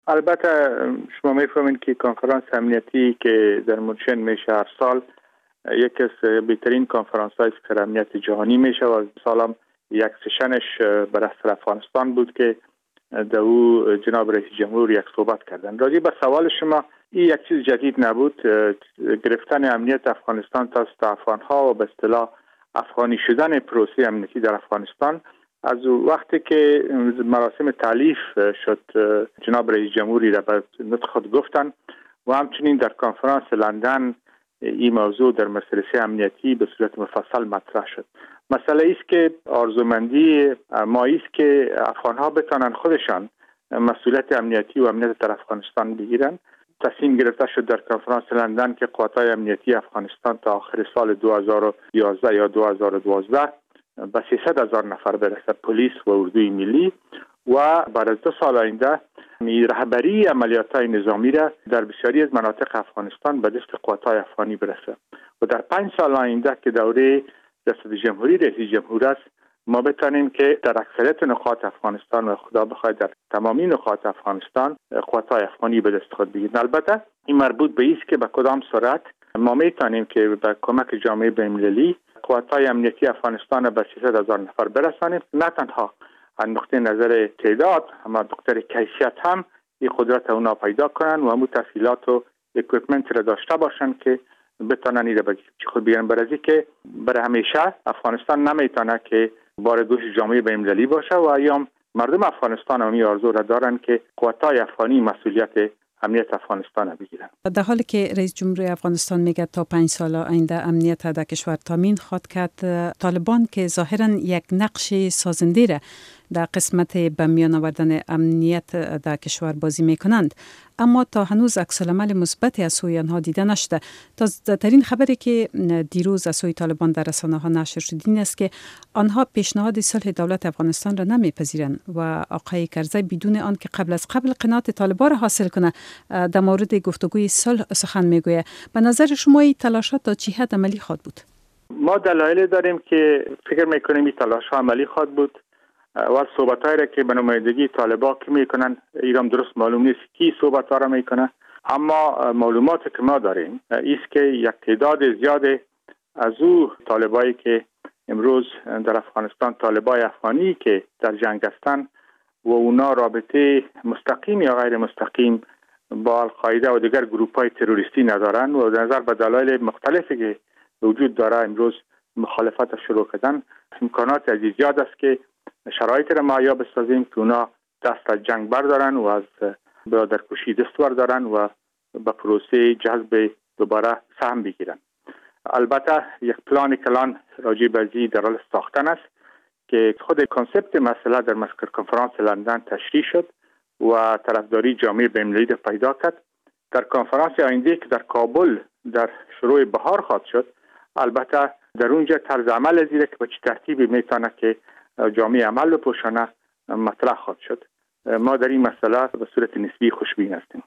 البته شما میفهمین که کنفرانس امنیتی که در مونشن میشه هر سال یکی از بهترین کنفرانس های سکر امنیت جهانی میشه و سالم یک سشنش بر اثر افغانستان بود که در او جناب رئیس جمهور یک صحبت کردن. راجع به سوال شما، این یک چیز جدید نبود. گرفتن امنیت افغانستان توسط افغانها و به اصطلاح افغانی شدن پروسه امنیتی در افغانستان از وقتی که مراسم تالیف شد جناب رئیس جمهوری را به نطق خود گفتن و همچنین در کنفرانس لندن این موضوع در مجلس امنیتی به صورت مفصل مطرح شد. مسئله است که آرزومندی ما است که افغان‌ها بتوانند خودشان مسئولیت امنیتی و امنیت در افغانستان بگیرند. تصمیم گرفته شد در کنفرانس لندن که قوات‌های امنیتی افغانستان تا آخر سال 2011 یا 2012 به 300,000 نفر برسد، پلیس و اردوی ملی، و بعد از 2 سال آینده رهبری عملیات‌های نظامی را در بسیاری از مناطق افغانستان به دست قوات‌های افغانی برسد و در 5 سال آینده که دوره ریاست جمهوری رئیس جمهور است ما بتانیم که در اکثریت نقاط افغانستان و خدا بخواهد در تمامی نقاط افغانستان قوات‌های افغانی به دست خود بگیرند. البته این مربوط به است که به کدام صورت ما میتونیم که با کمک جامعه بین‌المللی قوات‌های امنیتی افغانستان به 300,000 نفر برسانیم. نه تنها از نقطه نظر تعداد اما نقطه کیفیت هم این قدرت اونا پیدا کنن و همون تسهیلات و اکویپمنت را داشته باشن که بتونن این را به خود بیارن. برای که برای همیشه افغانستان نمیتونه که بار دوش جامعه بین‌المللی باشه و ایام مردم افغانستان هم این آرزو را دارن که قوات‌های افغانی مسئولیت امنیت افغانستان را بگیرن. در حالی که رئیس جمهور افغانستان میگه تا 5 سال آینده امنیت در کشور تامین خواهد کرد، طالبان که ظاهرا یک نقش سازنده را در قسمت به میان آوردن امنیت در کشور بازی میکنند، اما تا هنوز عکس‌العمل مثبتی از سوی آنها دیده نشده. تازه‌ترین خبری که دیروز از سوی طالبان در رسانه‌ها نشر شد این است که آنها پیشنهاد صلح دولت افغانستان را نمیپذیرند و آقای کرزی بدون آن که قبل قناعت طالبان را حاصل کنه در مورد گفتگوی صلح سخن میگوید. به نظر شما این تلاشات تا چه حد عملی خواهد بود؟ ما دلایل داریم که فکر میکنیم این تلاش‌ها عملی خواهد بود و صحبت‌هایی را که به نمایندگی طالبان که میکنن ایران درست معلوم نیست کی صحبت‌ها را میکنه، اما معلوماتی که ما داریم است که یک تعداد زیاد از او طالبایی که امروز در افغانستان، طالبای افغانی که در جنگ هستند و اونا رابطه مستقیم یا غیر مستقیم با القاعده و دیگر گروه‌های تروریستی ندارن و در نظر به دلایل مختلفی که وجود داره امروز مخالفت شروع کردن، امکانات عزیز زیاد است که شرایط را مهیا بسازیم که اونا دست از جنگ بردارن و از برادرکشی دست بردارن و به پروسه جذب دوباره سهم بگیرن. البته یک پلان کلان راجع به ازی در حال ساختن است که خود کانسپت مسئله در مسکر کنفرانس لندن تشریح شد و طرفداری جامعه بین‌المللی پیدا کرد. در کنفرانس آینده که در کابل در شروع بهار خواهد شد، البته در اونجا طرز عمل زیره که به چه ترتیبی میتونه که جامعه عمل بپوشانه مطرح خواهد شد. ما در این مسئله به صورت نسبی خوشبین هستیم.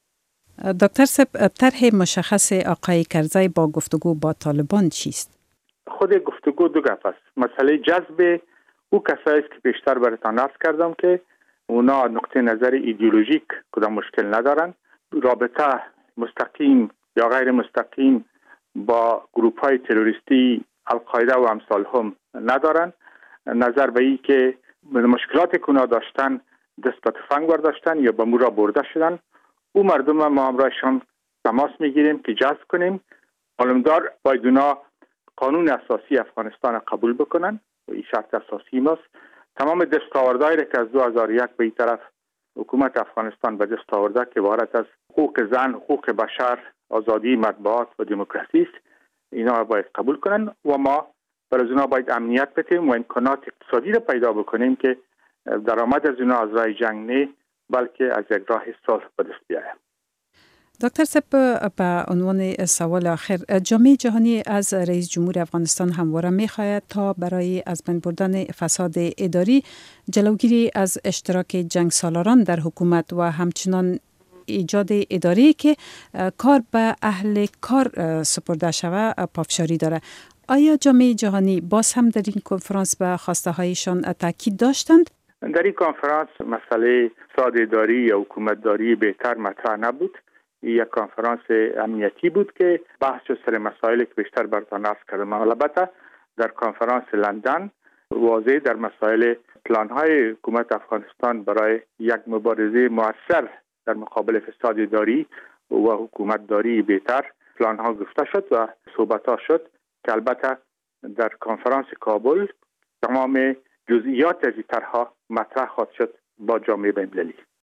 دکتر صاحب، طرح مشخص آقای کرزی با گفتگو با طالبان چیست؟ خود گفتگو دو گپ است. مسئله جذب او کسایی است که بیشتر براتان عرض کردم که اونا نقطه نظر ایدئولوژیک کدام مشکل ندارن، رابطه مستقیم یا غیر مستقیم با گروه‌های تروریستی القاعده و امثال هم ندارن، نظر به این که مشکلات که اونا داشتن دست به تفنگ برداشتن یا به مورا برده شدن، او مردم ما همراهشان تماس میگیریم که جذب کنیم. معلومدار باید اونا قانون اساسی افغانستان قبول بکنن و این شرط اساسی ماست. تمام دستاوردهایی که از 2001 به این طرف حکومت افغانستان به دست آورده که عبارت از حقوق زن، حقوق بشر، آزادی مطبوعات و دموکراسی است، اینا باید قبول کنن و ما برای اونا باید امنیت بدیم و امکانات اقتصادی را پیدا بکنیم که درآمد از اونا از راه جنگ نه بلکه از یک راه صلح به دست بیاید. دکتر صاحب، به عنوان سوال آخر، جامعه جهانی از رئیس جمهور افغانستان همواره می‌خواهد تا برای از بین بردن فساد اداری، جلوگیری از اشتراک جنگ سالاران در حکومت و همچنان ایجاد اداری که کار به اهل کار سپرده شود پافشاری داره. آیا جامعه جهانی باز هم در این کنفرانس به خواسته هایشان تاکید داشتند؟ در این کنفرانس مسئله ساده‌داری یا حکومتداری بهتر مطرح نبود. یک کنفرانس امنیتی بود که بحث سر مسائلی که بیشتر برتان عرض کردم. البته در کنفرانس لندن واضح در مسائل پلان‌های حکومت افغانستان برای یک مبارزه مؤثر در مقابل فساد داری و حکومت داری بهتر پلان‌ها گفته شد و صحبت‌ها شد که البته در کنفرانس کابل تمام جزئیات از این طرح‌ها مطرح خواهد شد با جامعه بین‌المللی.